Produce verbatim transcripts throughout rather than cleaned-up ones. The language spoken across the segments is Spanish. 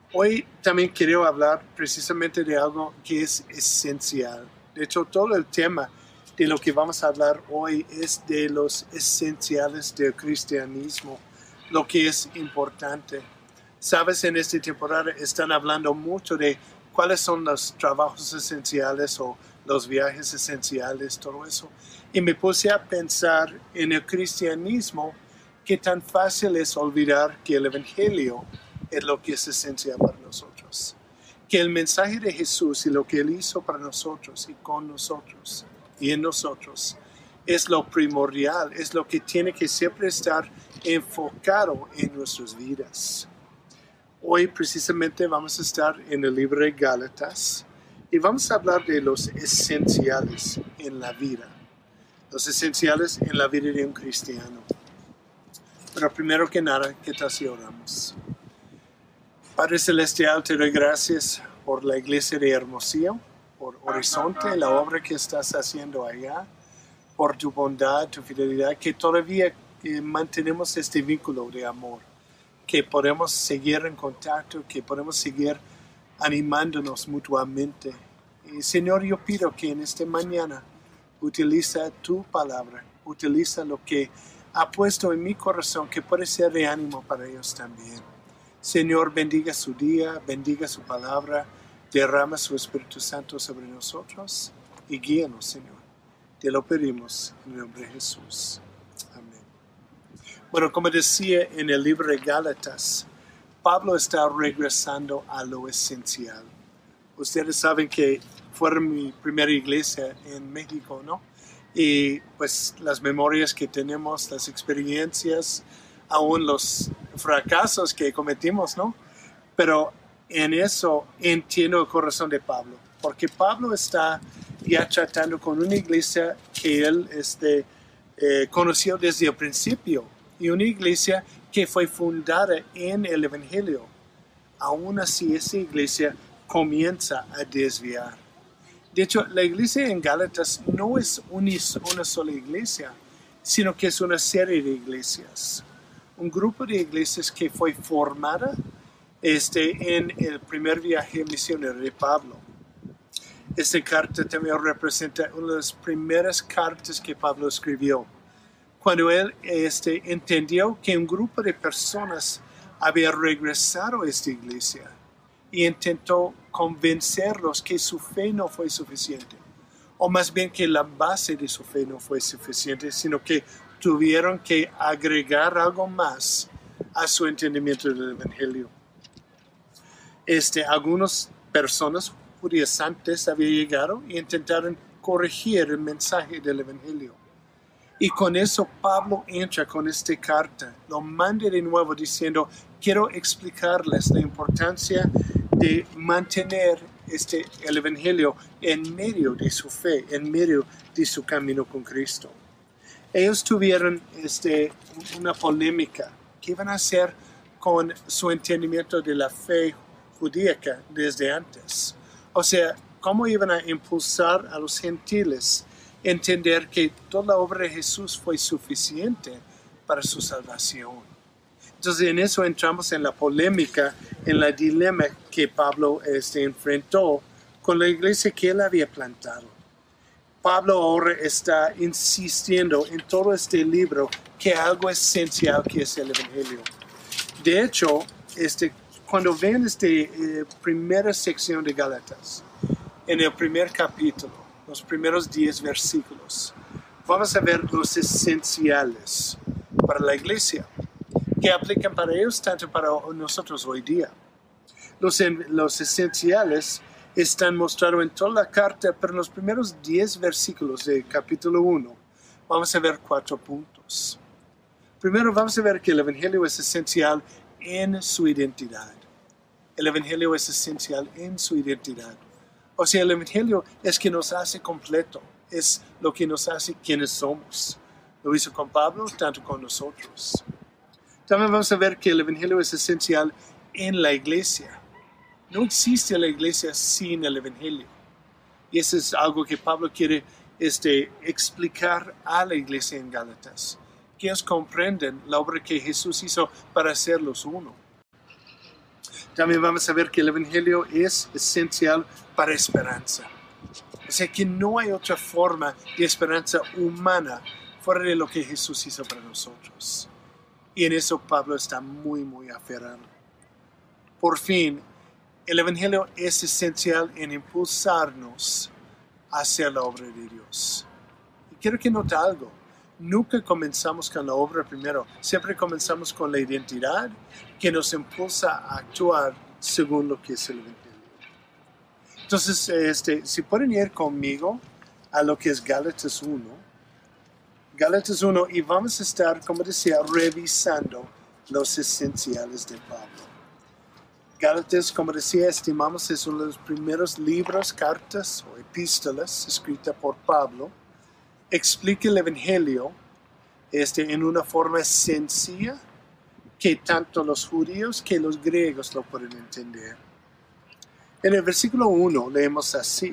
Hoy también quiero hablar precisamente de algo que es esencial. De hecho, todo el tema de lo que vamos a hablar hoy es de los esenciales del cristianismo, lo que es importante. Sabes, en esta temporada están hablando mucho de cuáles son los trabajos esenciales o los viajes esenciales, todo eso. Y me puse a pensar en el cristianismo, qué tan fácil es olvidar que el Evangelio es lo que es esencial para nosotros. Que el mensaje de Jesús y lo que Él hizo para nosotros y con nosotros y en nosotros es lo primordial, es lo que tiene que siempre estar enfocado en nuestras vidas. Hoy precisamente vamos a estar en el libro de Gálatas y vamos a hablar de los esenciales en la vida. Los esenciales en la vida de un cristiano. Pero primero que nada, ¿qué tal si oramos? Padre Celestial, te doy gracias por la iglesia de Hermosillo, por Horizonte, la obra que estás haciendo allá, por tu bondad, tu fidelidad, que todavía eh, mantenemos este vínculo de amor, que podemos seguir en contacto, que podemos seguir animándonos mutuamente. Y Señor, yo pido que en esta mañana utiliza tu palabra, utiliza lo que ha puesto en mi corazón, que puede ser de ánimo para ellos también. Señor, bendiga su día, bendiga su palabra, derrama su Espíritu Santo sobre nosotros y guíanos, Señor. Te lo pedimos en el nombre de Jesús. Amén. Bueno, como decía en el libro de Gálatas, Pablo está regresando a lo esencial. Ustedes saben que fue mi primera iglesia en México, ¿no? Y pues las memorias que tenemos, las experiencias, aún los fracasos que cometimos, ¿no? Pero en eso entiendo el corazón de Pablo, porque Pablo está ya tratando con una iglesia que él este, eh, conoció desde el principio, y una iglesia que fue fundada en el Evangelio. Aún así, esa iglesia comienza a desviar. De hecho, la iglesia en Gálatas no es una sola iglesia, sino que es una serie de iglesias. Un grupo de iglesias que fue formada este, en el primer viaje misionero de Pablo. Esta carta también representa una de las primeras cartas que Pablo escribió, cuando él este, entendió que un grupo de personas había regresado a esta iglesia y intentó convencerlos que su fe no fue suficiente, o más bien que la base de su fe no fue suficiente, sino que tuvieron que agregar algo más a su entendimiento del Evangelio. Este, algunas personas judaizantes habían llegado e intentaron corregir el mensaje del Evangelio. Y con eso Pablo entra con esta carta, lo manda de nuevo diciendo, quiero explicarles la importancia de mantener este, el Evangelio en medio de su fe, en medio de su camino con Cristo. Ellos tuvieron este, una polémica. ¿Qué iban a hacer con su entendimiento de la fe judíaca desde antes? O sea, ¿cómo iban a impulsar a los gentiles a entender que toda la obra de Jesús fue suficiente para su salvación? Entonces, en eso entramos en la polémica, en la dilema que Pablo este, enfrentó con la iglesia que él había plantado. Pablo ahora está insistiendo en todo este libro que algo esencial que es el Evangelio. De hecho, este, cuando ven esta eh, primera sección de Gálatas, en el primer capítulo, los primeros diez versículos, vamos a ver los esenciales para la iglesia, que aplican para ellos tanto para nosotros hoy día. Los, los esenciales están mostrados en toda la carta, pero en los primeros diez versículos del capítulo uno vamos a ver cuatro puntos. Primero vamos a ver que el Evangelio es esencial en su identidad. El Evangelio es esencial en su identidad. O sea, el Evangelio es que nos hace completo, es lo que nos hace quienes somos. Lo hizo con Pablo, tanto con nosotros. También vamos a ver que el Evangelio es esencial en la iglesia. No existe la iglesia sin el Evangelio. Y eso es algo que Pablo quiere este, explicar a la iglesia en Gálatas. Que ellos comprenden la obra que Jesús hizo para hacerlos uno. También vamos a ver que el Evangelio es esencial para esperanza. O sea que no hay otra forma de esperanza humana fuera de lo que Jesús hizo para nosotros. Y en eso Pablo está muy, muy aferrado. Por fin, el Evangelio es esencial en impulsarnos hacia la obra de Dios. Y quiero que note algo. Nunca comenzamos con la obra primero. Siempre comenzamos con la identidad que nos impulsa a actuar según lo que es el Evangelio. Entonces, este, si pueden ir conmigo a lo que es Gálatas uno. Gálatas uno, y vamos a estar, como decía, revisando los esenciales de Pablo. Gálatas, como decía, estimamos es uno de los primeros libros, cartas o epístolas escritas por Pablo. Explica el Evangelio este, en una forma sencilla que tanto los judíos que los griegos lo pueden entender. En el versículo uno leemos así: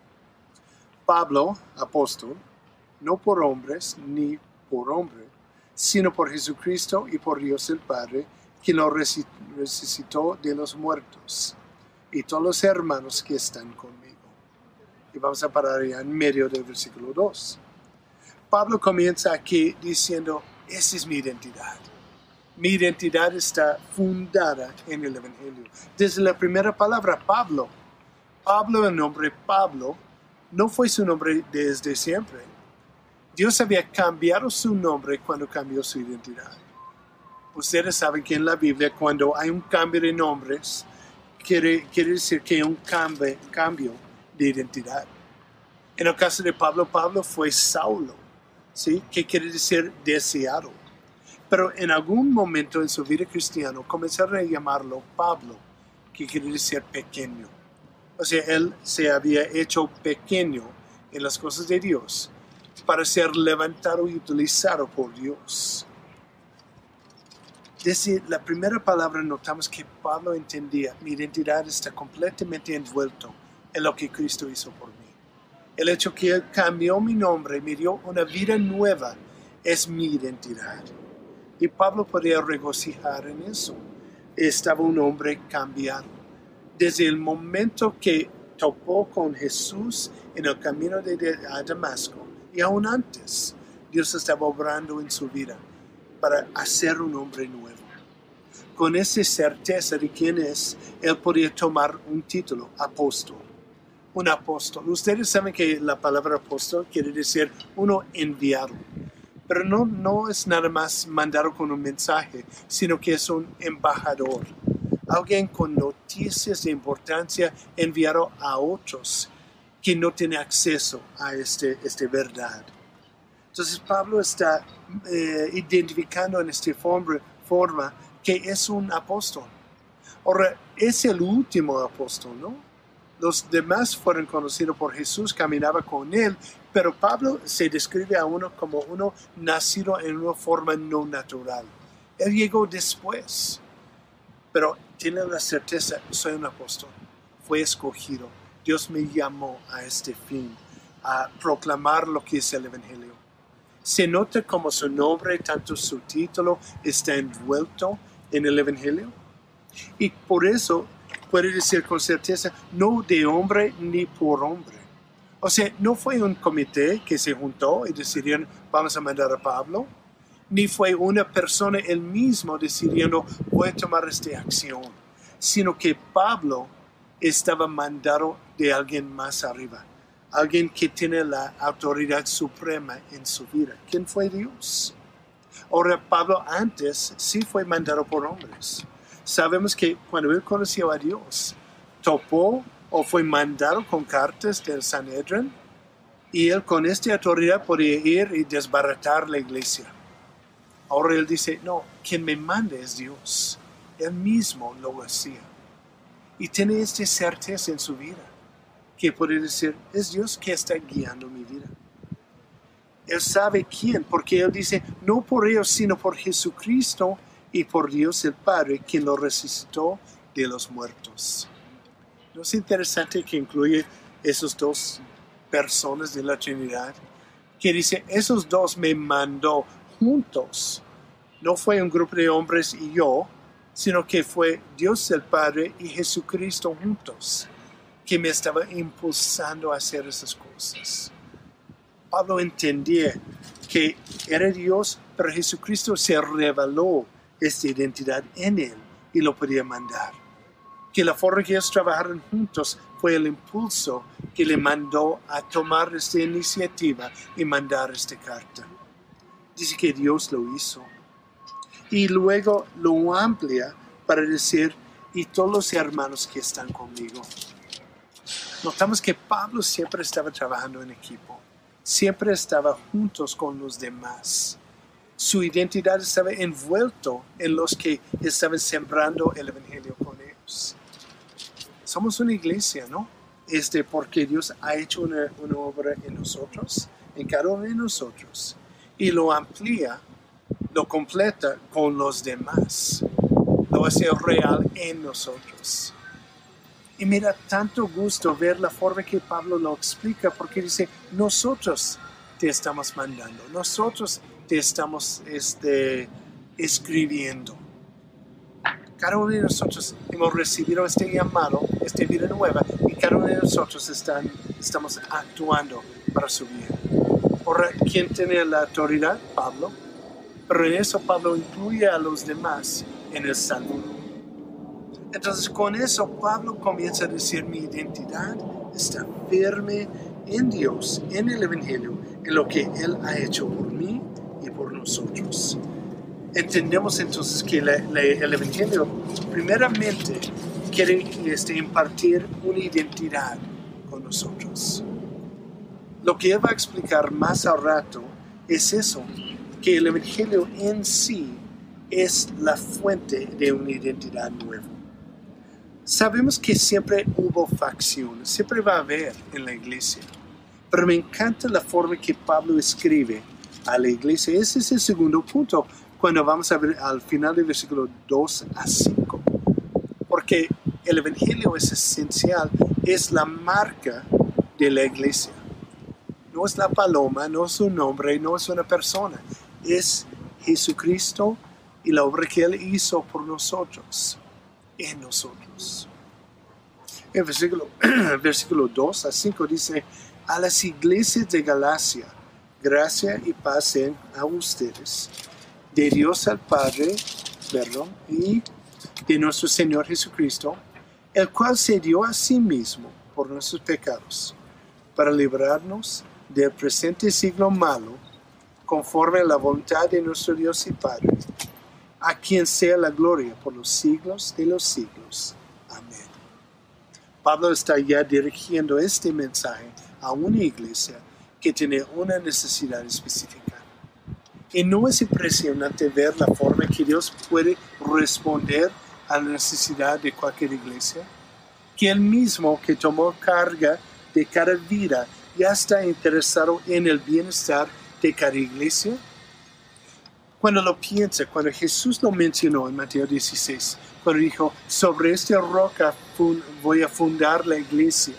Pablo, apóstol, no por hombres ni por hombre, sino por Jesucristo y por Dios el Padre, quien lo resucitó de los muertos, y todos los hermanos que están conmigo. Y vamos a parar ya en medio del versículo dos. Pablo comienza aquí diciendo, esa es mi identidad. Mi identidad está fundada en el Evangelio. Desde la primera palabra, Pablo. Pablo, el nombre Pablo, no fue su nombre desde siempre. Dios había cambiado su nombre cuando cambió su identidad. Ustedes saben que en la Biblia, cuando hay un cambio de nombres, quiere, quiere decir que hay un cambio, cambio de identidad. En el caso de Pablo, Pablo fue Saulo, ¿sí? Que quiere decir deseado. Pero en algún momento en su vida cristiana comenzaron a llamarlo Pablo, que quiere decir pequeño. O sea, él se había hecho pequeño en las cosas de Dios para ser levantado y utilizado por Dios. Desde la primera palabra notamos que Pablo entendía, mi identidad está completamente envuelto en lo que Cristo hizo por mí. El hecho que Él cambió mi nombre, me dio una vida nueva, es mi identidad. Y Pablo podía regocijar en eso. Estaba un hombre cambiado. Desde el momento que topó con Jesús en el camino de, a Damasco, y aún antes, Dios estaba obrando en su vida para hacer un hombre nuevo. Con esa certeza de quién es, él podía tomar un título, apóstol. Un apóstol. Ustedes saben que la palabra apóstol quiere decir uno enviado. Pero no, no es nada más mandado con un mensaje, sino que es un embajador. Alguien con noticias de importancia enviado a otros que no tienen acceso a este, esta verdad. Entonces Pablo está eh, identificando en esta forma, forma que es un apóstol. Ahora, es el último apóstol, ¿no? Los demás fueron conocidos por Jesús, caminaba con él, pero Pablo se describe a uno como uno nacido en una forma no natural. Él llegó después, pero tiene la certeza, soy un apóstol, fue escogido. Dios me llamó a este fin, a proclamar lo que es el Evangelio. Se nota como su nombre, tanto su título, está envuelto en el Evangelio. Y por eso puede decir con certeza, no de hombre ni por hombre. O sea, no fue un comité que se juntó y decidieron, vamos a mandar a Pablo, ni fue una persona él mismo decidiendo, voy a tomar esta acción, sino que Pablo estaba mandado de alguien más arriba, alguien que tiene la autoridad suprema en su vida. ¿Quién fue Dios? Ahora, Pablo antes sí fue mandado por hombres. Sabemos que cuando él conoció a Dios, topó o fue mandado con cartas del Sanedrín, y él con esta autoridad podía ir y desbaratar la iglesia. Ahora él dice, no, quien me manda es Dios. Él mismo lo hacía. Y tiene esta certeza en su vida, que puede decir, es Dios que está guiando mi vida. Él sabe quién, porque él dice, no por ellos, sino por Jesucristo y por Dios el Padre, quien lo resucitó de los muertos. ¿No es interesante que incluye esos dos personas de la Trinidad? Que dice, esos dos me mandó juntos. No fue un grupo de hombres y yo, sino que fue Dios el Padre y Jesucristo juntos que me estaba impulsando a hacer esas cosas. Pablo entendía que era Dios, pero Jesucristo se reveló esta identidad en él y lo podía mandar. Que la forma que ellos trabajaron juntos fue el impulso que le mandó a tomar esta iniciativa y mandar esta carta. Dice que Dios lo hizo. Y luego lo amplia para decir, y todos los hermanos que están conmigo. Notamos que Pablo siempre estaba trabajando en equipo. Siempre estaba juntos con los demás. Su identidad estaba envuelto en los que estaban sembrando el evangelio con ellos. Somos una iglesia, ¿no? Este, porque Dios ha hecho una, una obra en nosotros, en cada uno de nosotros, y lo amplía, lo completa con los demás. Lo hace real en nosotros. Y me da tanto gusto ver la forma que Pablo lo explica, porque dice, nosotros te estamos mandando, nosotros te estamos este, escribiendo. Cada uno de nosotros hemos recibido este llamado, esta vida nueva, y cada uno de nosotros están, estamos actuando para su bien. Ahora, ¿quién tiene la autoridad? Pablo. Pero en eso Pablo incluye a los demás en el saludo. Entonces con eso Pablo comienza a decir, mi identidad está firme en Dios, en el Evangelio, en lo que Él ha hecho por mí y por nosotros. Entendemos entonces que la, la, el Evangelio primeramente quiere este, impartir una identidad con nosotros. Lo que Él va a explicar más al rato es eso, que el Evangelio en sí es la fuente de una identidad nueva. Sabemos que siempre hubo facciones, siempre va a haber en la iglesia, pero me encanta la forma que Pablo escribe a la iglesia. Ese es el segundo punto, cuando vamos a ver al final del versículo dos a cinco. Porque el Evangelio es esencial, es la marca de la iglesia. No es la paloma, no es un nombre, no es una persona. Es Jesucristo y la obra que Él hizo por nosotros, en nosotros. El versículo, versículo dos a cinco dice, a las iglesias de Galacia, gracia y paz sean a ustedes, de Dios al Padre, perdón, y de nuestro Señor Jesucristo, el cual se dio a sí mismo por nuestros pecados, para librarnos del presente siglo malo, conforme a la voluntad de nuestro Dios y Padre, a quien sea la gloria por los siglos de los siglos. Amén. Pablo está ya dirigiendo este mensaje a una iglesia que tiene una necesidad específica. Y no es impresionante ver la forma que Dios puede responder a la necesidad de cualquier iglesia, que Él mismo que tomó carga de cada vida ya está interesado en el bienestar de cada iglesia. Cuando lo piensa, cuando Jesús lo mencionó en Mateo dieciséis, cuando dijo, sobre esta roca voy a fundar la iglesia,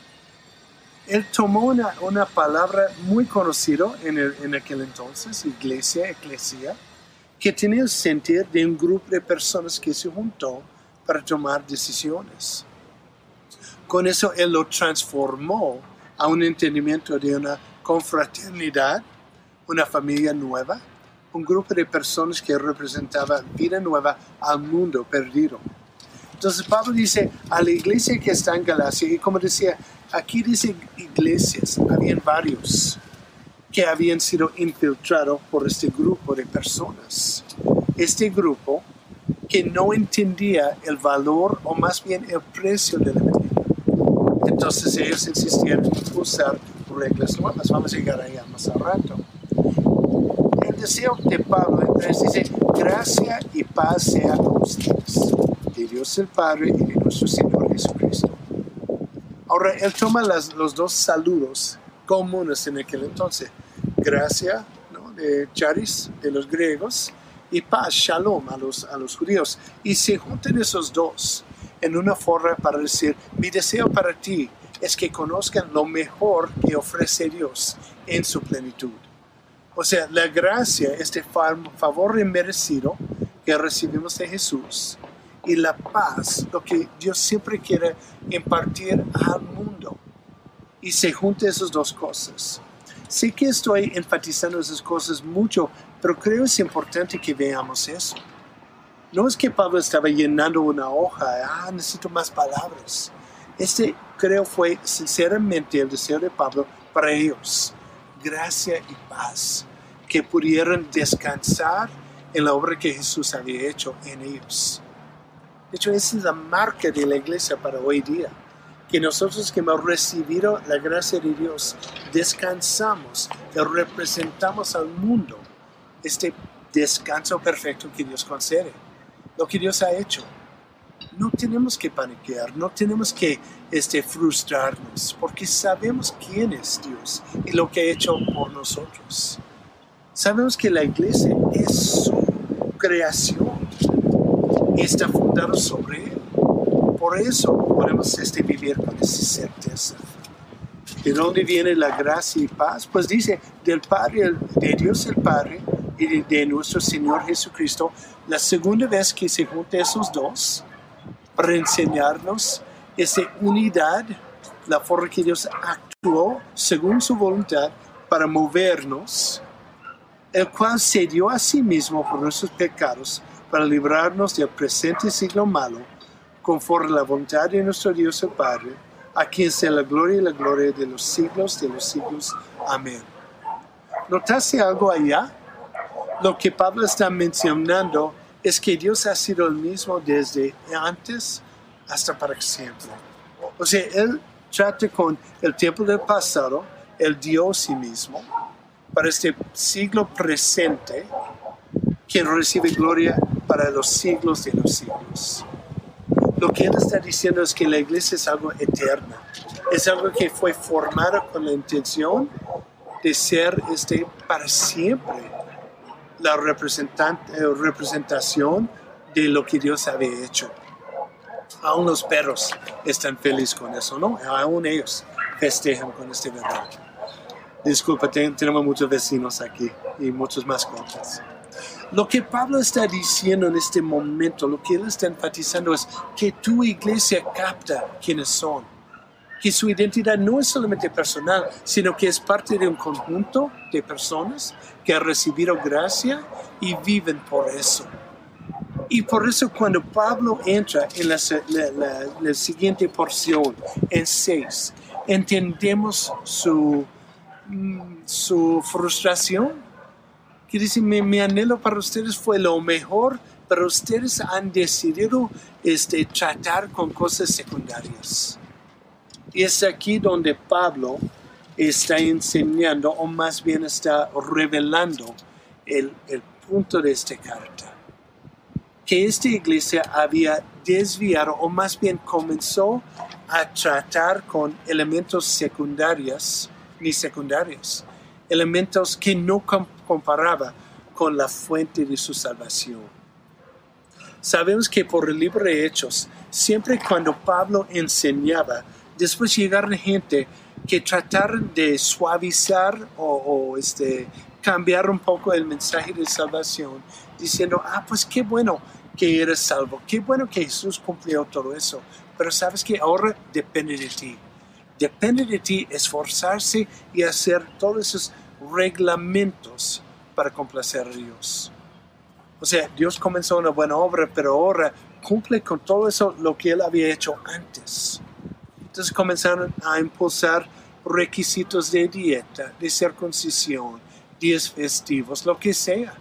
Él tomó una, una palabra muy conocida en, el, en aquel entonces, iglesia, eclesia, que tenía el sentido de un grupo de personas que se juntó para tomar decisiones. Con eso Él lo transformó a un entendimiento de una confraternidad, una familia nueva, un grupo de personas que representaba vida nueva al mundo perdido. Entonces Pablo dice a la iglesia que está en Galacia, y como decía, aquí dice iglesias, habían varios que habían sido infiltrados por este grupo de personas. Este grupo que no entendía el valor o más bien el precio del evangelio. Entonces ellos insistían en usar reglas nuevas. Vamos a llegar allá más al rato. El deseo de Pablo entonces dice, gracia y paz sea a ustedes, de Dios el Padre y de nuestro Señor Jesucristo. Ahora, él toma las, los dos saludos comunes en aquel entonces. Gracia, ¿no?, de charis, de los griegos, y paz, shalom, a los, a los judíos. Y se juntan esos dos en una forma para decir, mi deseo para ti es que conozcan lo mejor que ofrece Dios en su plenitud. O sea, la gracia, este favor inmerecido que recibimos de Jesús, y la paz, lo que Dios siempre quiere impartir al mundo. Y se juntan esas dos cosas. Sé que estoy enfatizando esas cosas mucho, pero creo que es importante que veamos eso. No es que Pablo estaba llenando una hoja, ah, necesito más palabras. Este creo fue sinceramente el deseo de Pablo para ellos. Gracia y paz, que pudieran descansar en la obra que Jesús había hecho en ellos. De hecho, esa es la marca de la iglesia para hoy día. Que nosotros que hemos recibido la gracia de Dios, descansamos y representamos al mundo este descanso perfecto que Dios concede. Lo que Dios ha hecho. No tenemos que paniquear, no tenemos que este, frustrarnos, porque sabemos quién es Dios y lo que ha hecho por nosotros. Sabemos que la iglesia es su creación y está fundada sobre Él. Por eso podemos este, vivir con esa certeza. ¿De dónde viene la gracia y paz? Pues dice, del Padre, de Dios el Padre y de, de nuestro Señor Jesucristo, la segunda vez que se juntan esos dos para enseñarnos esa unidad, la forma que Dios actuó según su voluntad para movernos, el cual se dio a sí mismo por nuestros pecados para librarnos del presente siglo malo, conforme a la voluntad de nuestro Dios el Padre, a quien sea la gloria y la gloria de los siglos de los siglos. Amén. ¿Notaste algo allá? Lo que Pablo está mencionando es que Dios ha sido el mismo desde antes hasta para siempre. O sea, Él trata con el tiempo del pasado, Él dio a sí mismo, para este siglo presente, quien recibe gloria para los siglos de los siglos. Lo que Él está diciendo es que la iglesia es algo eterno. Es algo que fue formado con la intención de ser este, para siempre la representación de lo que Dios había hecho. Aún los perros están felices con eso, ¿no? Aún ellos festejan con esta verdad. Disculpa, tenemos muchos vecinos aquí y muchas mascotas. Lo que Pablo está diciendo en este momento, lo que él está enfatizando es que tu iglesia capta quiénes son. Que su identidad no es solamente personal, sino que es parte de un conjunto de personas que han recibido gracia y viven por eso. Y por eso cuando Pablo entra en la, la, la, la siguiente porción, en seis, entendemos su, su frustración. Que dice, mi, mi anhelo para ustedes fue lo mejor, pero ustedes han decidido este, tratar con cosas secundarias. Y es aquí donde Pablo está enseñando, o más bien está revelando el, el punto de esta carta. Que esta iglesia había desviado, o más bien comenzó a tratar con elementos secundarios, ni secundarios, elementos que no comparaba con la fuente de su salvación. Sabemos que por el libro de Hechos, siempre cuando Pablo enseñaba, después llegaron gente que trataron de suavizar o, o este, cambiar un poco el mensaje de salvación, diciendo, ah, pues qué bueno que eres salvo, qué bueno que Jesús cumplió todo eso, pero sabes que ahora depende de ti. Depende de ti esforzarse y hacer todos esos reglamentos para complacer a Dios. O sea, Dios comenzó una buena obra, pero ahora cumple con todo eso lo que Él había hecho antes. Entonces comenzaron a impulsar requisitos de dieta, de circuncisión, días festivos, lo que sea.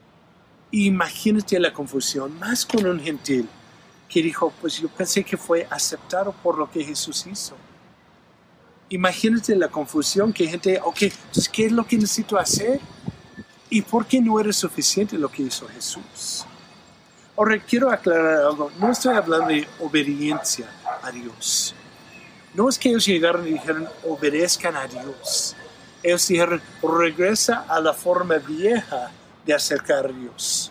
Imagínate la confusión, más con un gentil que dijo, pues yo pensé que fue aceptado por lo que Jesús hizo. Imagínate la confusión que gente, ok, entonces ¿qué es lo que necesito hacer? ¿Y por qué no era suficiente lo que hizo Jesús? Ahora quiero aclarar algo, no estoy hablando de obediencia a Dios. No es que ellos llegaron y dijeron, obedezcan a Dios. Ellos dijeron, regresa a la forma vieja de acercar a Dios.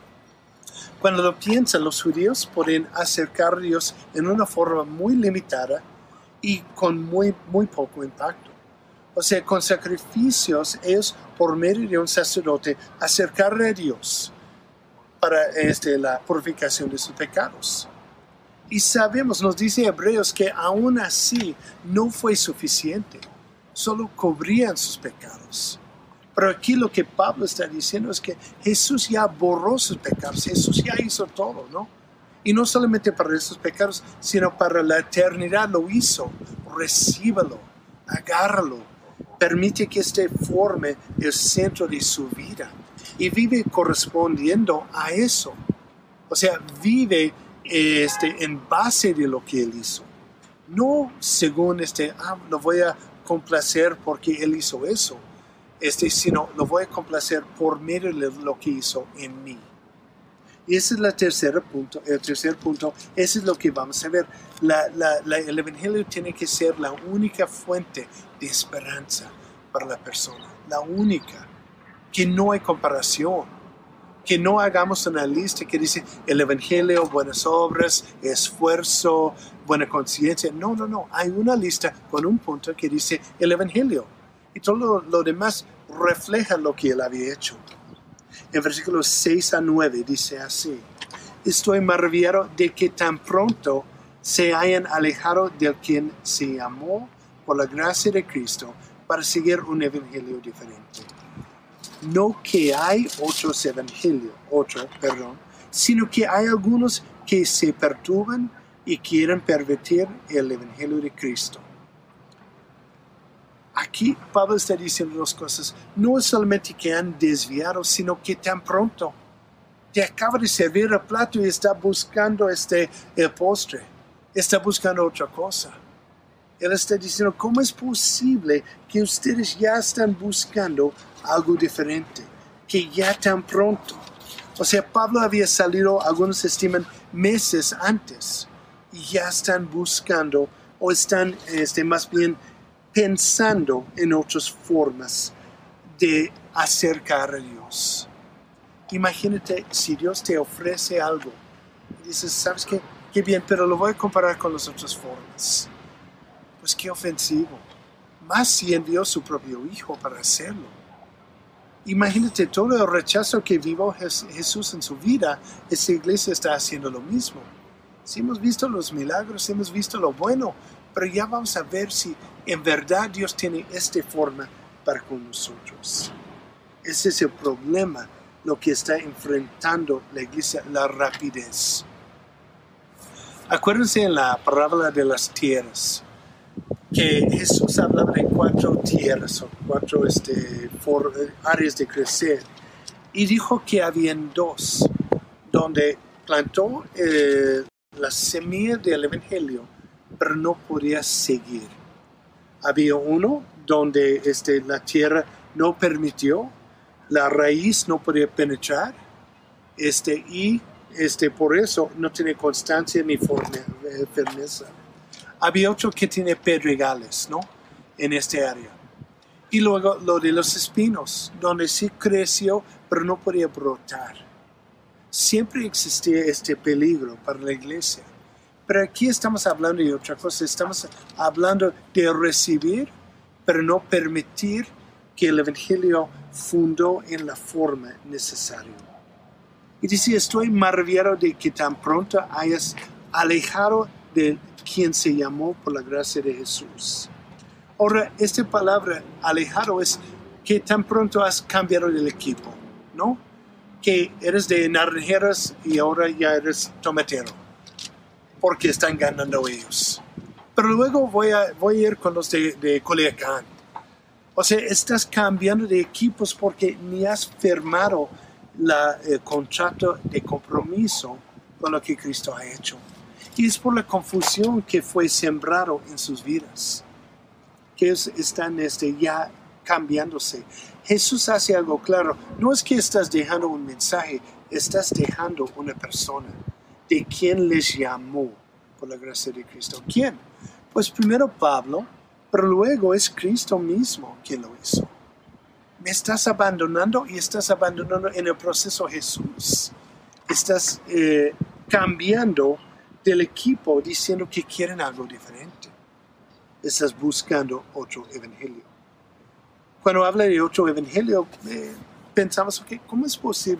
Cuando lo piensan, los judíos pueden acercar a Dios en una forma muy limitada y con muy, muy poco impacto. O sea, con sacrificios, ellos, por medio de un sacerdote, acercarle a Dios. para este, la purificación de sus pecados. Y sabemos, nos dice Hebreos, que aún así no fue suficiente. Solo cubrían sus pecados. Pero aquí lo que Pablo está diciendo es que Jesús ya borró sus pecados. Jesús ya hizo todo, ¿no? Y no solamente para esos pecados, sino para la eternidad lo hizo. Recíbalo, agárralo. Permite que este forme el centro de su vida. Y vive correspondiendo a eso. O sea, vive este, en base de lo que Él hizo. No según, este, ah, lo voy a complacer porque Él hizo eso. Este, sino lo voy a complacer por medio de lo que hizo en mí. Y ese es el tercer punto. El tercer punto, ese es lo que vamos a ver. La, la, la, el Evangelio tiene que ser la única fuente de esperanza para la persona. La única. Que no hay comparación. Que no hagamos una lista que dice el Evangelio, buenas obras, esfuerzo, buena conciencia. No, no, no. Hay una lista con un punto que dice el Evangelio. Y todo lo, lo demás refleja lo que Él había hecho. En versículos seis a nueve dice así: estoy maravillado de que tan pronto se hayan alejado del quien se llamó por la gracia de Cristo para seguir un evangelio diferente. No que hay otros evangelios, otro, perdón, sino que hay algunos que se perturban y quieren pervertir el evangelio de Cristo. Aquí Pablo está diciendo dos cosas. No es solamente que han desviado, sino que tan pronto te acaba de servir el plato y está buscando este, el postre. Está buscando otra cosa. Él está diciendo, ¿cómo es posible que ustedes ya están buscando algo diferente? Que ya tan pronto. O sea, Pablo había salido, algunos estiman, meses antes. Y ya están buscando, o están este, más bien pensando en otras formas de acercar a Dios. Imagínate si Dios te ofrece algo y dices, ¿sabes qué? Qué bien, pero lo voy a comparar con las otras formas. Pues qué ofensivo. Más si envió su propio Hijo para hacerlo. Imagínate todo el rechazo que vivió Jesús en su vida. Esta iglesia está haciendo lo mismo. Si hemos visto los milagros, hemos visto lo bueno, pero ya vamos a ver si en verdad Dios tiene esta forma para con nosotros. Ese es el problema, lo que está enfrentando la iglesia, la rapidez. Acuérdense en la parábola de las tierras, que Jesús hablaba de cuatro tierras o cuatro este, for, áreas de crecer. Y dijo que habían dos, donde plantó eh, la semilla del evangelio, pero no podía seguir. Había uno donde este, la tierra no permitió, la raíz no podía penetrar, este, y este, por eso no tiene constancia ni forma, eh, firmeza. Había otro que tiene pedregales, ¿no? En este área. Y luego lo de los espinos, donde sí creció, pero no podía brotar. Siempre existía este peligro para la iglesia. Pero aquí estamos hablando de otra cosa. Estamos hablando de recibir, pero no permitir que el evangelio fundó en la forma necesaria. Y dice, estoy maravillado de que tan pronto hayas alejado de quien se llamó por la gracia de Jesús. Ahora, esta palabra alejado es que tan pronto has cambiado del equipo, ¿no? Que eres de naranjeras y ahora ya eres tomatero, porque están ganando ellos. Pero luego voy a, voy a ir con los de, de Culiacán. O sea, estás cambiando de equipos porque ni has firmado la, el contrato de compromiso con lo que Cristo ha hecho. Y es por la confusión que fue sembrado en sus vidas, que ellos están este, ya cambiándose. Jesús hace algo claro. No es que estás dejando un mensaje, estás dejando una persona. ¿De quién les llamó por la gracia de Cristo? ¿Quién? Pues primero Pablo, pero luego es Cristo mismo quien lo hizo. Me estás abandonando y estás abandonando en el proceso Jesús. Estás eh, cambiando del equipo diciendo que quieren algo diferente. Estás buscando otro evangelio. Cuando habla de otro evangelio, eh, pensamos, okay, ¿cómo es posible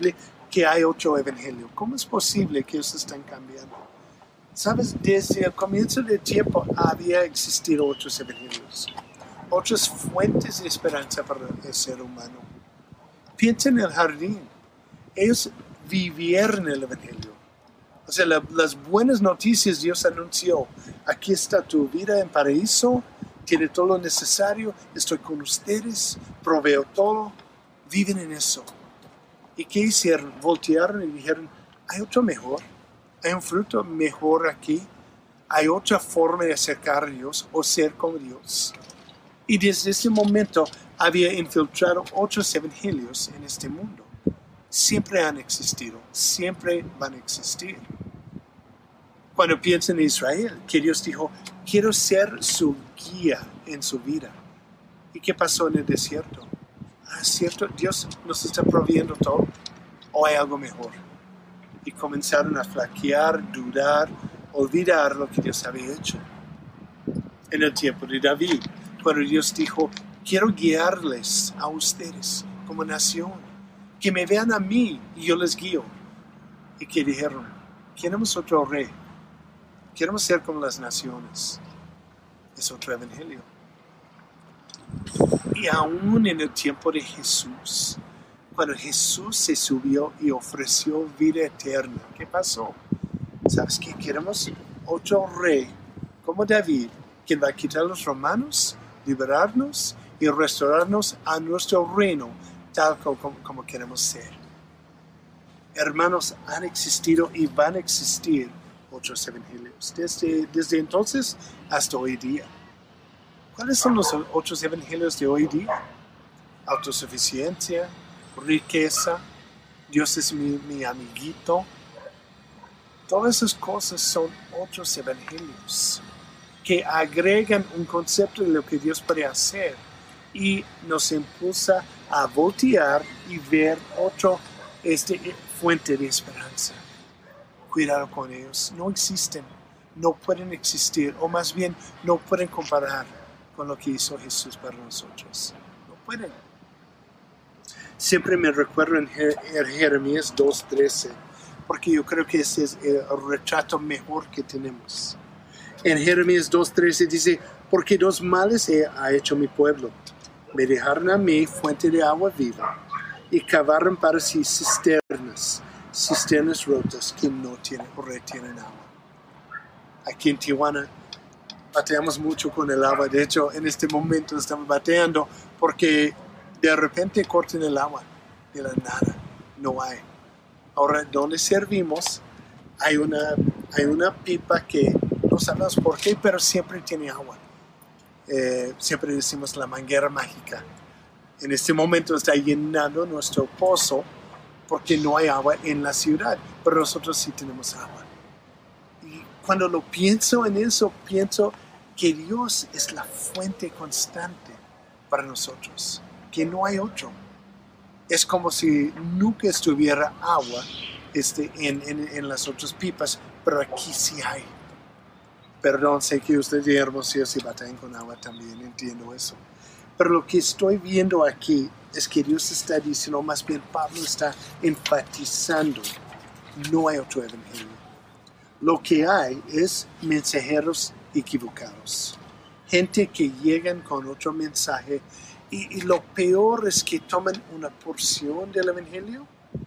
que hay otro evangelio? ¿Cómo es posible que ellos están cambiando? Sabes, desde el comienzo del tiempo había existido otros evangelios, otras fuentes de esperanza para el ser humano. Piensa en el jardín. Ellos vivieron el evangelio. O sea, la, las buenas noticias Dios anunció. Aquí está tu vida en paraíso, tiene todo lo necesario, estoy con ustedes, proveo todo. Viven en eso. ¿Y qué hicieron? Voltearon y dijeron, hay otro mejor, hay un fruto mejor aquí, hay otra forma de acercar a Dios o ser como Dios. Y desde ese momento había infiltrado otros evangelios en este mundo. Siempre han existido, siempre van a existir. Cuando piensan en Israel, que Dios dijo, quiero ser su guía en su vida. ¿Y qué pasó en el desierto? Ah, ¿cierto? Dios nos está proveyendo todo, o hay algo mejor. Y comenzaron a flaquear, dudar, olvidar lo que Dios había hecho. En el tiempo de David, cuando Dios dijo, quiero guiarles a ustedes como nación, que me vean a mí y yo les guío. Y que dijeron, queremos otro rey, queremos ser como las naciones. Es otro evangelio. Y aún en el tiempo de Jesús, cuando Jesús se subió y ofreció vida eterna, ¿qué pasó? ¿Sabes qué? Queremos otro rey como David, que va a quitar a los romanos, liberarnos y restaurarnos a nuestro reino, tal como, como queremos ser. Hermanos, han existido y van a existir otros evangelios, desde, desde entonces hasta hoy día. ¿Cuáles son los otros evangelios de hoy día? Autosuficiencia, riqueza, Dios es mi, mi amiguito. Todas esas cosas son otros evangelios que agregan un concepto de lo que Dios puede hacer y nos impulsa a voltear y ver otra este, fuente de esperanza. Cuidado con ellos, no existen, no pueden existir, o más bien no pueden comparar con lo que hizo Jesús para nosotros. No pueden. Siempre me recuerdo en Jeremías dos trece, porque yo creo que ese es el retrato mejor que tenemos. En Jeremías dos trece dice, porque dos males ha hecho mi pueblo. Me dejaron a mí fuente de agua viva y cavaron para sí cisternas, cisternas rotas que no tienen o retienen agua. Aquí en Tijuana bateamos mucho con el agua. De hecho, en este momento estamos bateando porque de repente cortan el agua de la nada. No hay. Ahora, donde servimos, hay una, hay una pipa que no sabemos por qué, pero siempre tiene agua. Eh, siempre decimos la manguera mágica. En este momento está llenando nuestro pozo porque no hay agua en la ciudad, pero nosotros sí tenemos agua. Y cuando lo pienso en eso, pienso que Dios es la fuente constante para nosotros, que no hay otro. Es como si nunca estuviera agua este, en, en, en las otras pipas, pero aquí sí hay. Perdón, sé que ustedes de Hermosillo se batallan con agua también, entiendo eso. Pero lo que estoy viendo aquí es que Dios está diciendo, más bien Pablo está enfatizando, no hay otro evangelio. Lo que hay es mensajeros equivocados, gente que llegan con otro mensaje y, y lo peor es que toman una porción del evangelio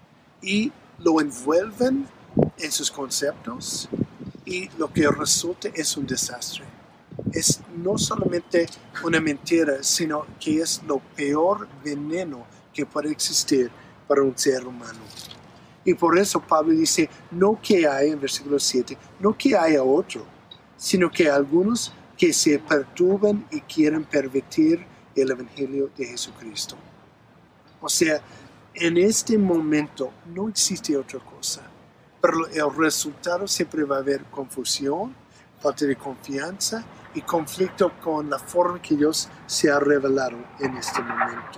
y lo envuelven en sus conceptos y lo que resulta es un desastre. Es no solamente una mentira, sino que es lo peor veneno que puede existir para un ser humano. Y por eso Pablo dice, no que hay, en versículo siete, no que haya otro, sino que algunos que se perturban y quieren pervertir el evangelio de Jesucristo. O sea, en este momento no existe otra cosa, pero el resultado siempre va a haber confusión, falta de confianza y conflicto con la forma que Dios se ha revelado en este momento.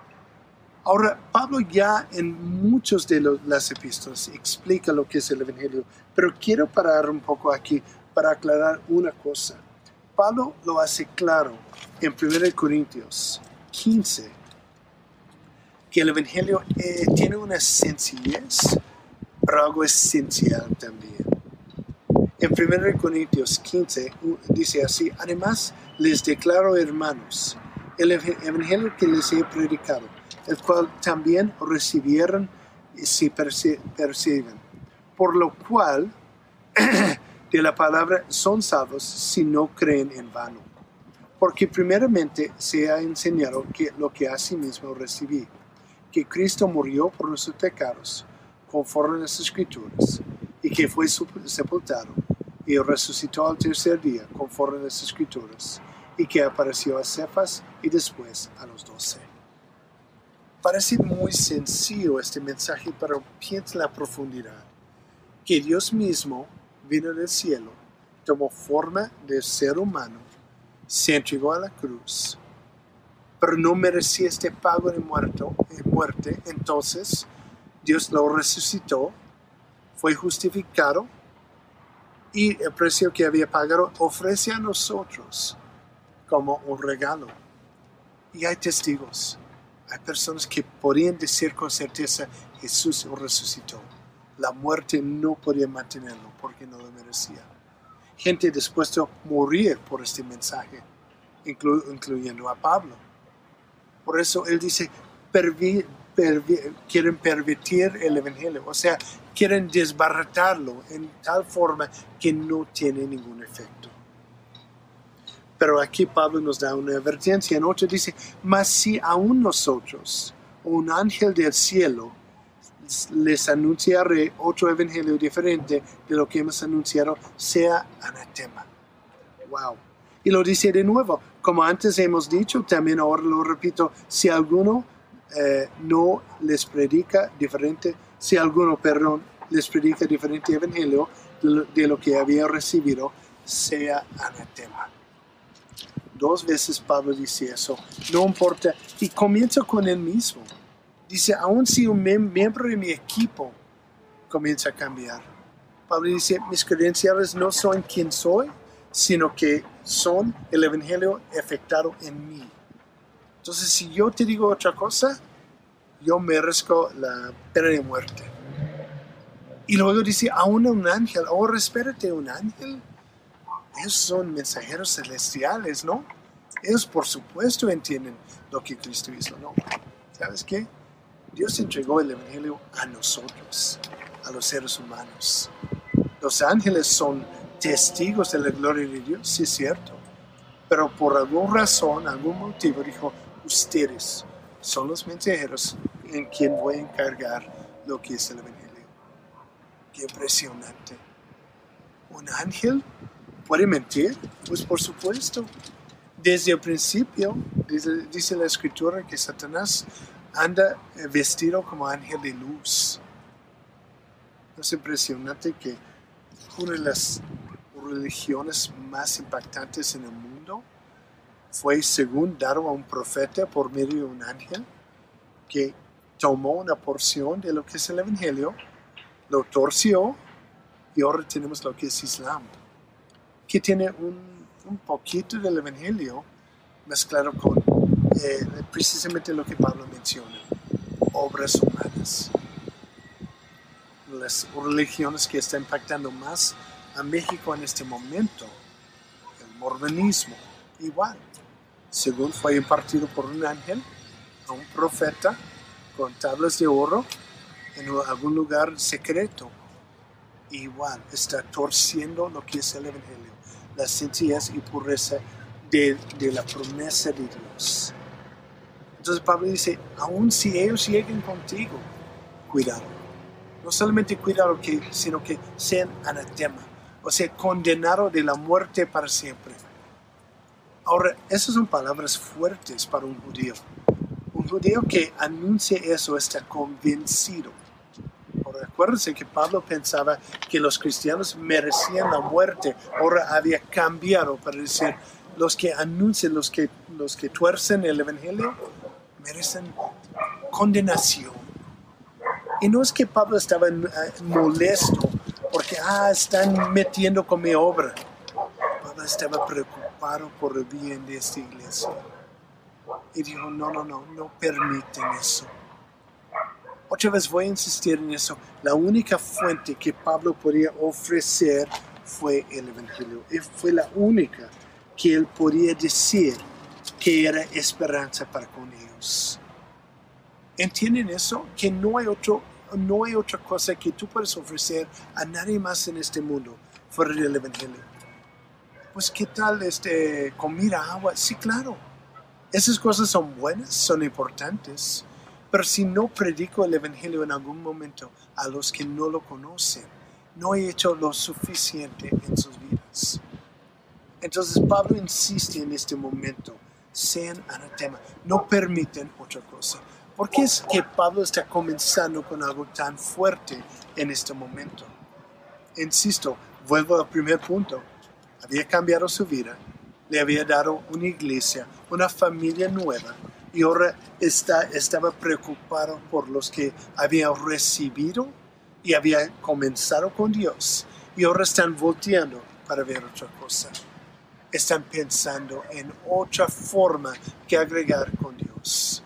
Ahora, Pablo ya en muchos de los, las epístolas explica lo que es el evangelio, pero quiero parar un poco aquí para aclarar una cosa. Pablo lo hace claro en primera Corintios quince, que el Evangelio eh, tiene una sencillez, pero algo esencial también. En primera Corintios quince dice así: además les declaro, hermanos, el Evangelio que les he predicado, el cual también recibieron si persiguen, por lo cual de la palabra son salvos si no creen en vano. Porque primeramente se ha enseñado que lo que asimismo recibí, que Cristo murió por nuestros pecados, conforme a las Escrituras, y que fue sepultado, y resucitó al tercer día, conforme a las Escrituras, y que apareció a Cefas y después a los doce. Parece muy sencillo este mensaje, pero piensa en la profundidad. Que Dios mismo vino del cielo, tomó forma de ser humano, se entregó a la cruz, pero no merecía este pago de muerto, de muerte. Entonces Dios lo resucitó, fue justificado, y el precio que había pagado ofrece a nosotros como un regalo. Y hay testigos, hay personas que podrían decir con certeza: Jesús resucitó. La muerte no podía mantenerlo porque no lo merecía. Gente dispuesta a morir por este mensaje, inclu incluyendo a Pablo. Por eso él dice, pervi pervi quieren pervertir el Evangelio, o sea, quieren desbaratarlo en tal forma que no tiene ningún efecto. Pero aquí Pablo nos da una advertencia. En otro dice: mas si aún nosotros, un ángel del cielo, les anunciaré otro evangelio diferente de lo que hemos anunciado, sea anatema. Wow. Y lo dice de nuevo, como antes hemos dicho, también ahora lo repito: si alguno eh, no les predica diferente, si alguno, perdón, les predica diferente evangelio de lo, de lo que había recibido, sea anatema. Dos veces Pablo dice eso, no importa, y comienza con él mismo. Dice, aun si un miembro de mi equipo comienza a cambiar. Pablo dice, mis credenciales no son quien soy, sino que son el evangelio efectuado en mí. Entonces, si yo te digo otra cosa, yo merezco la pena de muerte. Y luego dice, aún un ángel, oh, respétate un ángel. Ellos son mensajeros celestiales, ¿no? Ellos, por supuesto, entienden lo que Cristo hizo, ¿no? ¿Sabes qué? Dios entregó el evangelio a nosotros, a los seres humanos. Los ángeles son testigos de la gloria de Dios, sí es cierto. Pero por alguna razón, algún motivo, dijo, ustedes son los mensajeros en quien voy a encargar lo que es el evangelio. Qué impresionante. ¿Un ángel puede mentir? Pues por supuesto. Desde el principio, dice, dice la Escritura que Satanás anda vestido como ángel de luz. Es impresionante que una de las religiones más impactantes en el mundo fue, según dado a un profeta por medio de un ángel, que tomó una porción de lo que es el evangelio, lo torció, y ahora tenemos lo que es Islam, que tiene un, un poquito del evangelio mezclado con eh, precisamente lo que Pablo menciona, obras humanas. Las religiones que están impactando más a México en este momento, el mormonismo, igual, según fue impartido por un ángel a un profeta con tablas de oro en algún lugar secreto, igual está torciendo lo que es el evangelio, la sencillez y pureza de, de la promesa de Dios. Entonces Pablo dice, aun si ellos lleguen contigo, cuidado. No solamente cuidado, que, sino que sean anatema, o sea, condenados de la muerte para siempre. Ahora, esas son palabras fuertes para un judío. Un judío que anuncia eso está convencido. Ahora, acuérdense que Pablo pensaba que los cristianos merecían la muerte. Ahora había cambiado para decir, los que anuncian, los que, los que tuercen el evangelio, merecen condenación. Y no es que Pablo estaba uh, molesto porque ah, están metiendo con mi obra. Pablo estaba preocupado por el bien de esta iglesia. Y dijo, no, no, no, no permiten eso. Otra vez voy a insistir en eso. La única fuente que Pablo podía ofrecer fue el Evangelio. Y fue la única que él podía decir que era esperanza para con ellos. ¿Entienden eso? Que no hay, otro, no hay otra cosa que tú puedes ofrecer a nadie más en este mundo fuera del Evangelio. Pues, ¿qué tal este, comida, agua? Sí, claro. Esas cosas son buenas, son importantes. Pero si no predico el Evangelio en algún momento a los que no lo conocen, no he hecho lo suficiente en sus vidas. Entonces Pablo insiste en este momento, sean anatema, no permiten otra cosa. ¿Por qué es que Pablo está comenzando con algo tan fuerte en este momento? Insisto, vuelvo al primer punto. Había cambiado su vida, le había dado una iglesia, una familia nueva, y ahora está, estaba preocupado por los que habían recibido y habían comenzado con Dios. Y ahora están volteando para ver otra cosa. Están pensando en otra forma que agregar con Dios.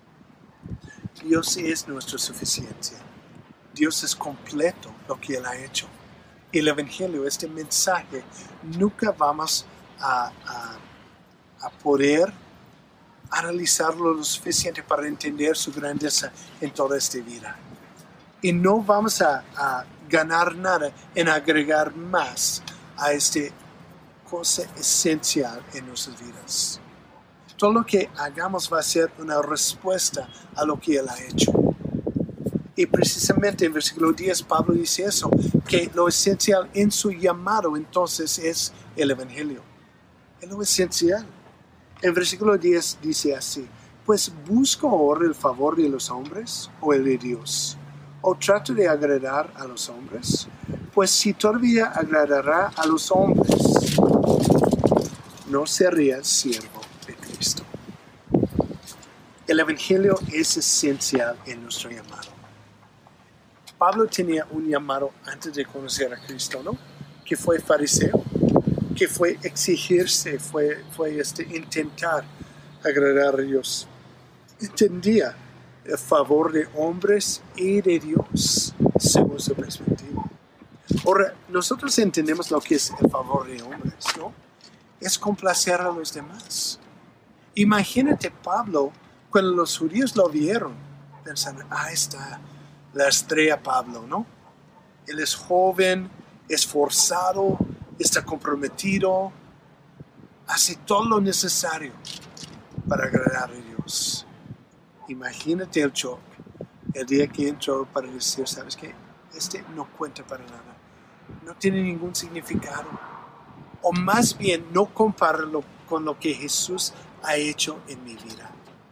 Dios es nuestra suficiencia. Dios es completo lo que Él ha hecho. El Evangelio, este mensaje, nunca vamos a, a, a poder analizarlo lo suficiente para entender su grandeza en toda esta vida. Y no vamos a, a ganar nada en agregar más a esta cosa esencial en nuestras vidas. Todo lo que hagamos va a ser una respuesta a lo que Él ha hecho. Y precisamente en versículo diez Pablo dice eso, que lo esencial en su llamado entonces es el Evangelio. Es lo esencial. En versículo diez dice así, pues busco ahora el favor de los hombres o el de Dios, o trato de agradar a los hombres, pues si todavía agradará a los hombres, no sería siervo de Cristo. El Evangelio es esencial en nuestro llamado. Pablo tenía un llamado antes de conocer a Cristo, ¿no? Que fue fariseo, que fue exigirse, fue, fue este, intentar agradar a Dios. Entendía el favor de hombres y de Dios, según su perspectiva. Ahora, nosotros entendemos lo que es el favor de hombres, ¿no? Es complacer a los demás. Imagínate Pablo, cuando los judíos lo vieron, pensando, ah, está la estrella Pablo, ¿no? Él es joven, esforzado, está comprometido, hace todo lo necesario para agradar a Dios. Imagínate el shock, el día que entró para decir, ¿sabes qué? Este no cuenta para nada, no tiene ningún significado. O más bien, no compararlo con lo que Jesús ha hecho en mi vida.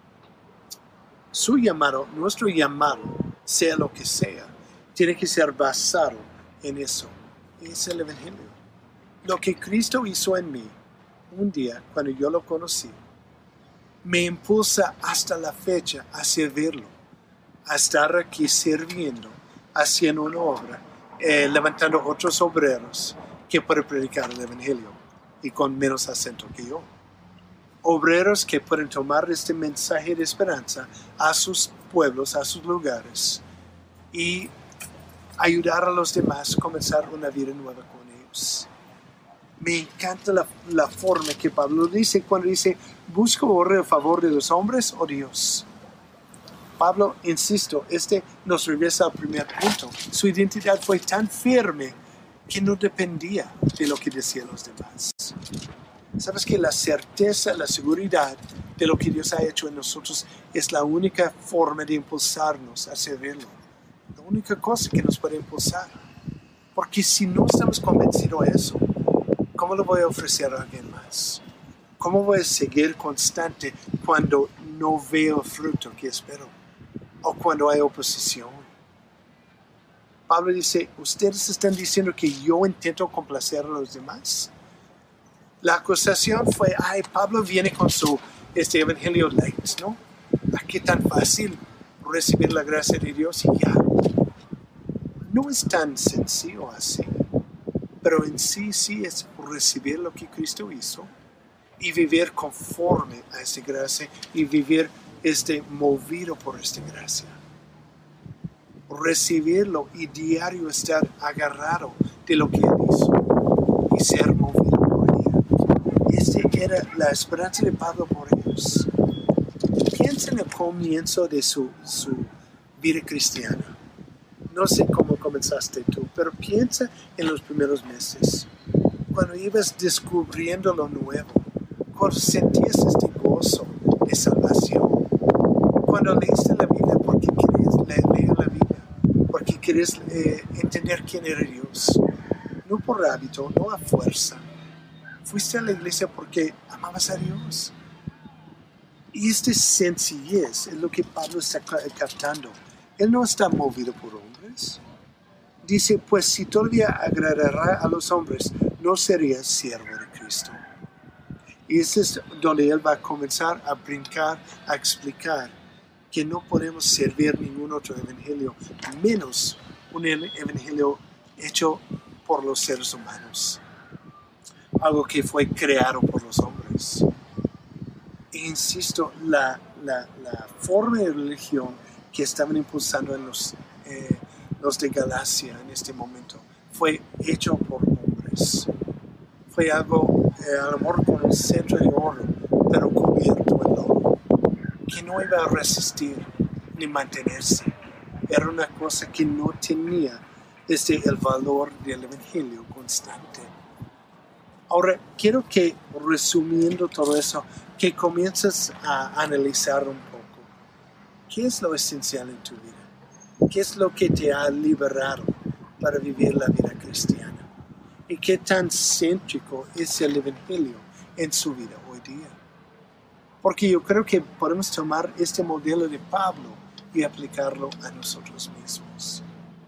Su llamado, nuestro llamado, sea lo que sea, tiene que ser basado en eso. Es el Evangelio. Lo que Cristo hizo en mí, un día, cuando yo lo conocí, me impulsa hasta la fecha a servirlo, a estar aquí sirviendo, haciendo una obra, eh, levantando otros obreros que pueden predicar el Evangelio y con menos acento que yo. Obreros que pueden tomar este mensaje de esperanza a sus pueblos, a sus lugares y ayudar a los demás a comenzar una vida nueva con ellos. Me encanta la, la forma que Pablo dice cuando dice, busco ahora el favor de los hombres o Dios. Pablo, insisto, este nos regresa al primer punto. Su identidad fue tan firme que no dependía de lo que decían los demás. Sabes que la certeza, la seguridad de lo que Dios ha hecho en nosotros es la única forma de impulsarnos a servirlo. La única cosa que nos puede impulsar. Porque si no estamos convencidos de eso, ¿cómo lo voy a ofrecer a alguien más? ¿Cómo voy a seguir constante cuando no veo el fruto que espero? O cuando hay oposición. Pablo dice, ¿ustedes están diciendo que yo intento complacer a los demás? La acusación fue, ay, Pablo viene con su este evangelio light, ¿no? ¿A qué tan fácil recibir la gracia de Dios y ya? No es tan sencillo así, pero en sí, sí es recibir lo que Cristo hizo y vivir conforme a esta gracia y vivir este, movido por esta gracia. recibirlo y diario estar agarrado de lo que Él hizo y ser movido por ella. Esta era la esperanza de Pablo por ellos. Piensa en el comienzo de su, su vida cristiana. No sé cómo comenzaste tú, pero piensa en los primeros meses. Cuando ibas descubriendo lo nuevo, cuando sentías este gozo de salvación. Cuando leíste la Biblia porque querías leer la Biblia, porque querías eh, entender quién era Dios. No por hábito, no a fuerza. Fuiste a la iglesia porque amabas a Dios. Y esta sencillez es lo que Pablo está captando. Él no está movido por hombres. Dice, pues si todavía agradará a los hombres, no serías siervo de Cristo. Y este es donde él va a comenzar a brincar, a explicar que no podemos servir ningún otro evangelio, menos un evangelio hecho por los seres humanos. Algo que fue creado por los hombres. E insisto, la, la, la forma de religión que estaban impulsando en los, eh, los de Galacia en este momento fue hecho por hombres. Fue algo, eh, a lo mejor con un centro de oro, pero cubierto en lodo, que no iba a resistir ni mantenerse. Era una cosa que no tenía desde el valor del evangelio constante. Ahora, quiero que, resumiendo todo eso, que comiences a analizar un poco. ¿Qué es lo esencial en tu vida? ¿Qué es lo que te ha liberado para vivir la vida cristiana? ¿Y qué tan céntrico es el evangelio en su vida hoy día? Porque yo creo que podemos tomar este modelo de Pablo y aplicarlo a nosotros mismos.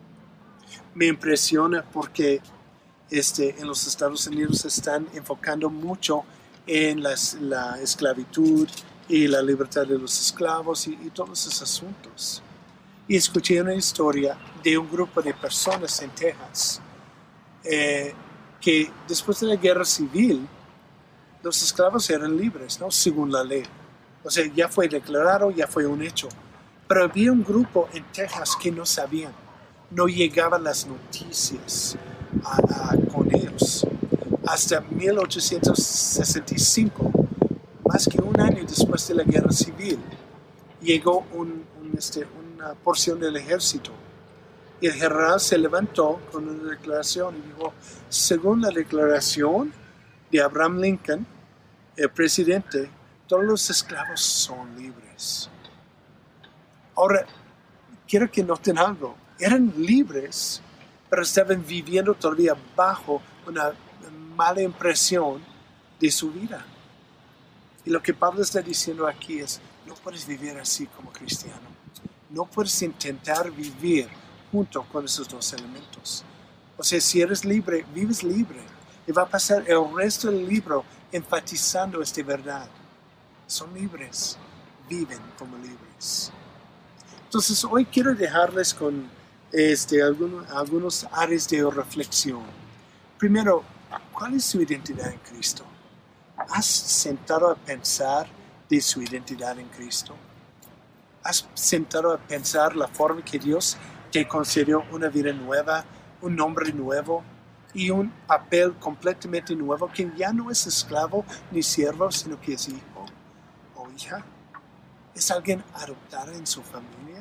Me impresiona porque este, en los Estados Unidos se están enfocando mucho en las, la esclavitud y la libertad de los esclavos y, y todos esos asuntos. Y escuché una historia de un grupo de personas en Texas eh, que después de la guerra civil los esclavos eran libres, ¿no? Según la ley. O sea, ya fue declarado, ya fue un hecho. Pero había un grupo en Texas que no sabían. No llegaban las noticias a, a, con ellos. Hasta mil ochocientos sesenta y cinco, más que un año después de la guerra civil, llegó un, un, este, una porción del ejército. Y el general se levantó con una declaración y dijo, según la declaración de Abraham Lincoln, el presidente, todos los esclavos son libres. Ahora, quiero que noten algo. Eran libres, pero estaban viviendo todavía bajo una mala impresión de su vida. Y lo que Pablo está diciendo aquí es, no puedes vivir así como cristiano. No puedes intentar vivir junto con esos dos elementos. O sea, si eres libre, vives libre. Y va a pasar el resto del libro enfatizando esta verdad. Son libres, viven como libres. Entonces, hoy quiero dejarles con este, algunos, algunos áreas de reflexión. Primero, ¿cuál es su identidad en Cristo? ¿Has sentado a pensar de su identidad en Cristo? ¿Has sentado a pensar la forma que Dios te concedió una vida nueva, un nombre nuevo y un papel completamente nuevo que ya no es esclavo ni siervo, sino que es hijo o hija? ¿Es alguien adoptado en su familia?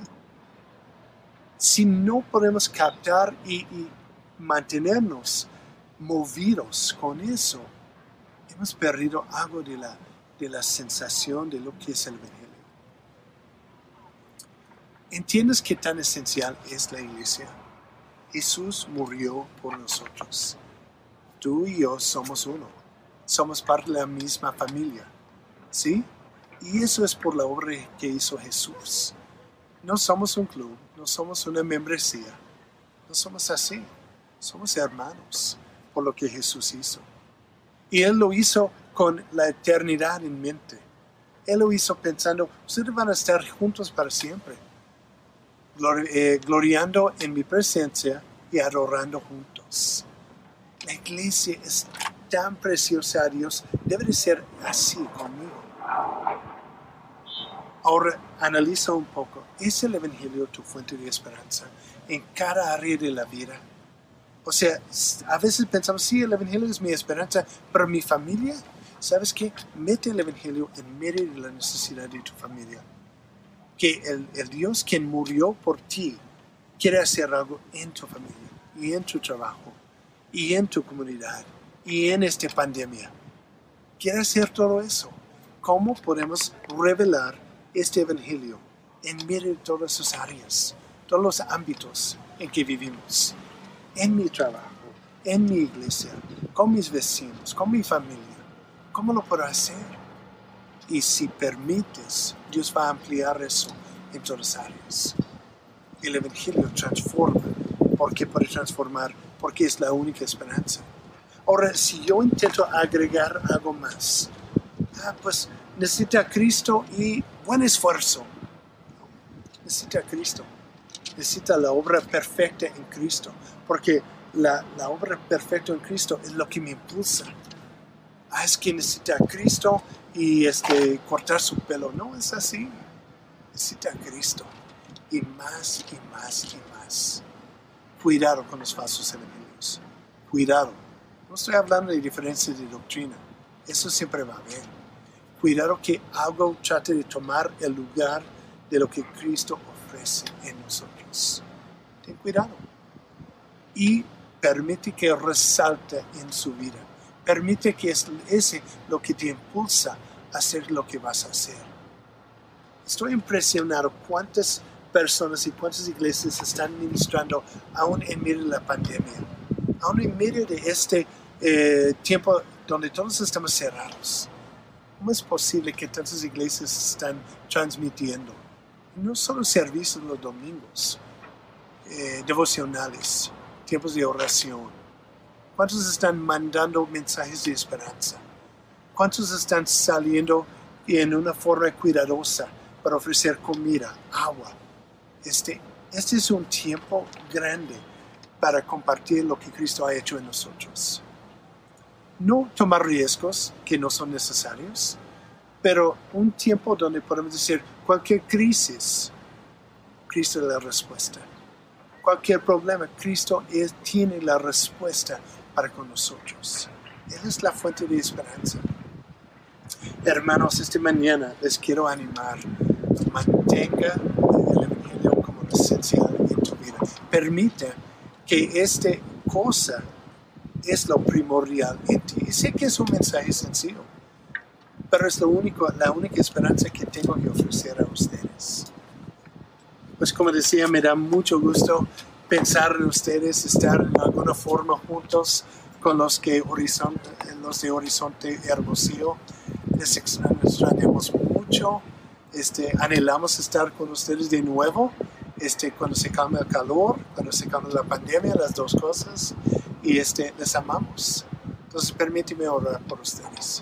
Si no podemos captar y, y mantenernos movidos con eso, hemos perdido algo de la, de la sensación de lo que es el Evangelio. ¿Entiendes qué tan esencial es la iglesia? Jesús murió por nosotros. Tú y yo somos uno. Somos parte de la misma familia. ¿Sí? Y eso es por la obra que hizo Jesús. No somos un club, no somos una membresía. No somos así. Somos hermanos por lo que Jesús hizo. Y Él lo hizo con la eternidad en mente. Él lo hizo pensando, ustedes van a estar juntos para siempre. Glori- eh, gloriando en mi presencia y adorando juntos. La iglesia es tan preciosa a Dios, debe de ser así conmigo. Ahora analiza un poco, ¿es el Evangelio tu fuente de esperanza en cada área de la vida? O sea, a veces pensamos, sí, el Evangelio es mi esperanza, pero mi familia, ¿sabes qué? Mete el Evangelio en medio de la necesidad de tu familia. Que el, el Dios quien murió por ti quiere hacer algo en tu familia, y en tu trabajo, y en tu comunidad, y en esta pandemia. Quiere hacer todo eso. ¿Cómo podemos revelar este Evangelio en medio de todas sus áreas, todos los ámbitos en que vivimos? En mi trabajo, en mi iglesia, con mis vecinos, con mi familia. ¿Cómo lo puedo hacer? Y si permites, Dios va a ampliar eso en todas las áreas. El Evangelio transforma. ¿Por qué puede transformar? Porque es la única esperanza. Ahora, si yo intento agregar algo más, ah, pues necesita a Cristo y buen esfuerzo. Necesita a Cristo. Necesita la obra perfecta en Cristo. Porque la, la obra perfecta en Cristo es lo que me impulsa. Ah, es que necesita a Cristo y este, cortar su pelo. No es así. Necesita a Cristo. Y más y más y más. Cuidado con los falsos evangelios. Cuidado. No estoy hablando de diferencias de doctrina. Eso siempre va a haber. Cuidado que algo trate de tomar el lugar de lo que Cristo ofrece en nosotros. Ten cuidado. Y permite que resalte en su vida. Permite que es ese lo que te impulsa a hacer lo que vas a hacer. Estoy impresionado cuántas personas y cuántas iglesias están ministrando aún en medio de la pandemia. Aún en medio de este eh, tiempo donde todos estamos cerrados. ¿Cómo es posible que tantas iglesias están transmitiendo? No solo servicios los domingos, eh, devocionales, tiempos de oración. ¿Cuántos están mandando mensajes de esperanza? ¿Cuántos están saliendo en una forma cuidadosa para ofrecer comida, agua? Este, este es un tiempo grande para compartir lo que Cristo ha hecho en nosotros. No tomar riesgos que no son necesarios, pero un tiempo donde podemos decir cualquier crisis, Cristo es la respuesta. Cualquier problema, Cristo es, tiene la respuesta para con nosotros. Él es la fuente de esperanza. Hermanos, esta mañana les quiero animar. Mantenga el Evangelio como esencial en tu vida. Permita que esta cosa es lo primordial en ti. Y sé que es un mensaje sencillo, pero es lo único, la única esperanza que tengo que ofrecer a ustedes. Pues como decía, me da mucho gusto pensar en ustedes, estar en alguna forma juntos con los, que Horizonte, los de Horizonte Hermosillo. Les extrañamos mucho. Este, anhelamos estar con ustedes de nuevo este, cuando se calme el calor, cuando se calme la pandemia, las dos cosas. Y este, les amamos. Entonces permíteme orar por ustedes.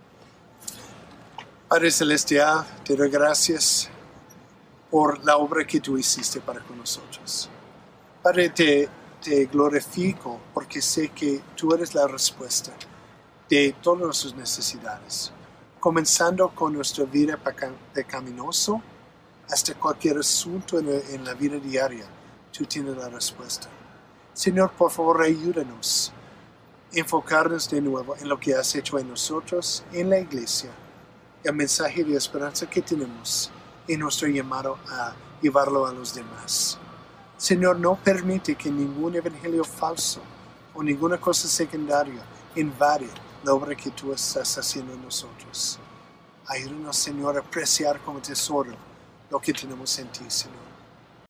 Padre Celestial, te doy gracias por la obra que tú hiciste para con nosotros. Padre, te, te glorifico porque sé que tú eres la respuesta de todas nuestras necesidades. Comenzando con nuestra vida pecaminosa hasta cualquier asunto en la, en la vida diaria, tú tienes la respuesta. Señor, por favor, ayúdanos a enfocarnos de nuevo en lo que has hecho en nosotros, en la iglesia, el mensaje de esperanza que tenemos y nuestro llamado a llevarlo a los demás. Señor, no permite que ningún evangelio falso o ninguna cosa secundaria invade la obra que tú estás haciendo en nosotros. Ayúdanos, Señor, a apreciar como tesoro lo que tenemos en ti, Señor.